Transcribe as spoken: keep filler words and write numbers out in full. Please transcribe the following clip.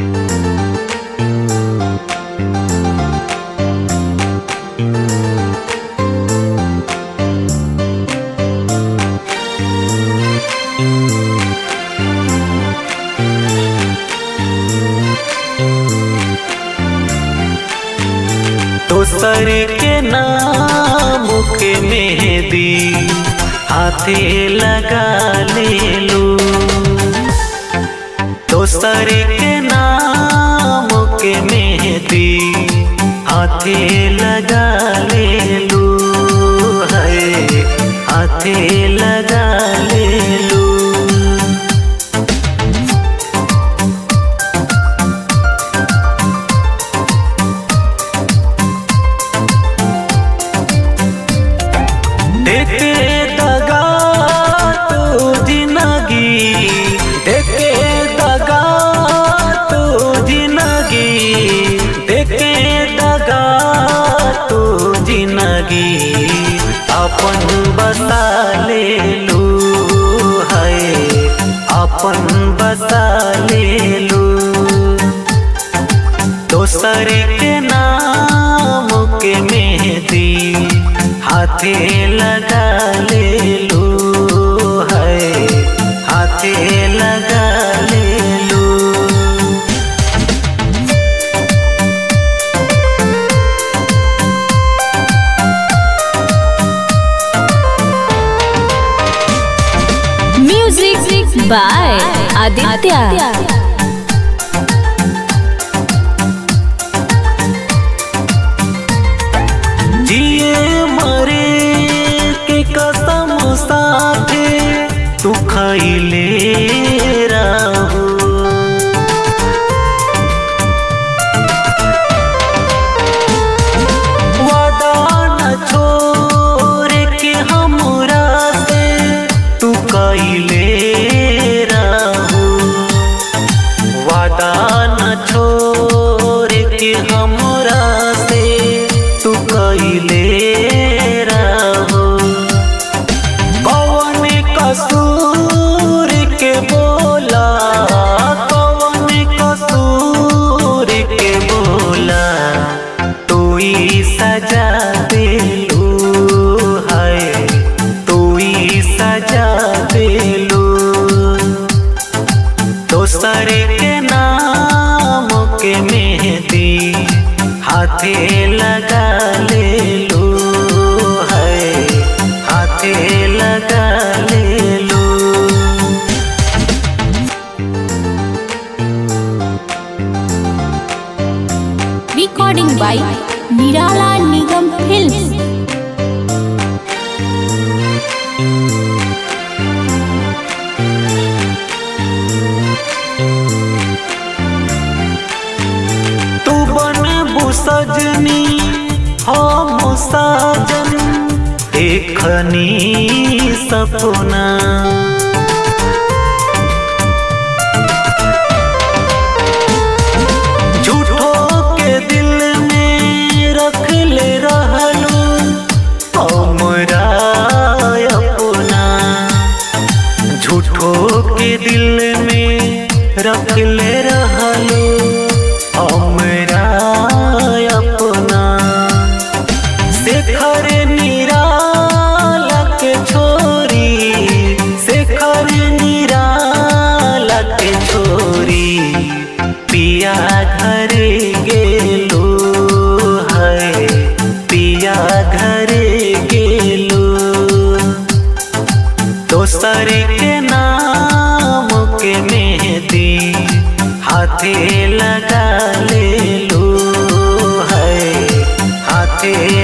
दोसर के नाम के मेहंदी हाथे लगा ले लू। दोसर के नाम के मेहंदी हाथे लगा ले लू, है हाथे लगा ले लू। देखे दगा तू जिंदगी, देखे दगा तू जिंदगी, देखे दगा तू जिंदगी अपन बसा ले लू, है अपन बसा ले लू। दोसर के नाम के मेहंदी हाथे लगा ले लू, है हाथे लगा ले लू। Music by Aditya. जिए मरे के कसम साथे तू खइले रहू। वादा न छोड़ के हमरा से तू कइले रहू। वादा न छोड़ के हमरा से तू कइले रहू। कौन कसूर के बोला, कौन कसूर के बोला तू ही सजा देलू, है तू ही सजा देलू। दोसर के नाम के मेहंदी हाथे लगा ले लू, है हाथे लगा ले लू। रिकॉर्डिंग बाय निराला निगम फिल्म्स। तू बनबू सजनी हम साजन देखनी सपना। झूठो के दिल में रख ले रहलू हमरा अपना। झूठो के दिल में रख ले रहलू हमरा अपना। शेखर निराला के छोरी, शेखर निराला के छोरी पिया घर गेलू, है पिया घर गेलू। दोसर के नाम के मेहंदी हाथे लगा ले लू, है हाथे